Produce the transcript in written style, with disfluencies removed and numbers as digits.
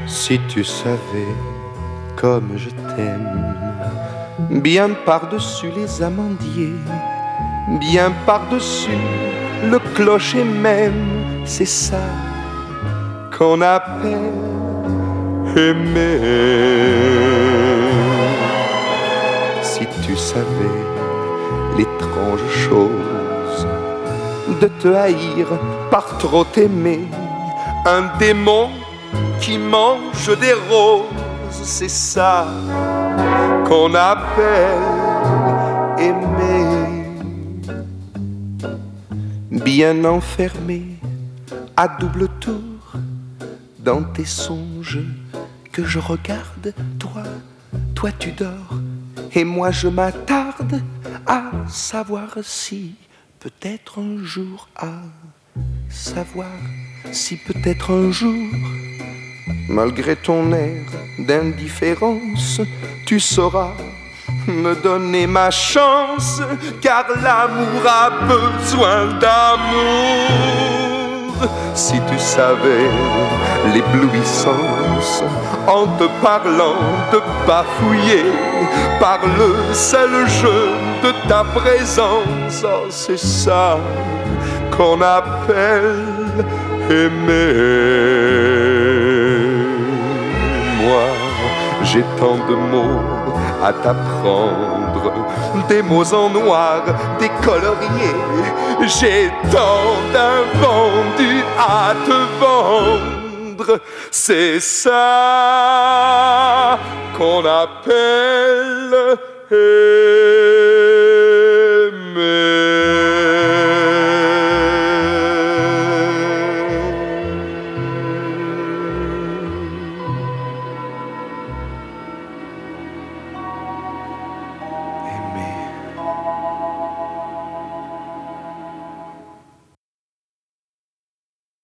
Si tu savais comme je t'aime, bien par-dessus les amandiers, bien par-dessus le clocher même, c'est ça qu'on appelle aimer. Si tu savais l'étrange chose de te haïr par trop t'aimer, un démon qui mange des roses, c'est ça qu'on appelle aimer. Bien enfermé à double tour dans tes songes que je regarde, toi tu dors et moi je m'attarde à savoir si peut-être un jour, à savoir si peut-être un jour, malgré ton air d'indifférence, tu sauras me donner ma chance, car l'amour a besoin d'amour. Si tu savais l'éblouissance en te parlant de bafouiller par le seul jeu de ta présence, oh, c'est ça qu'on appelle aimer. Moi, j'ai tant de mots à t'apprendre, des mots en noir, des coloriés. J'ai tant d'invendus à te vendre. C'est ça qu'on appelle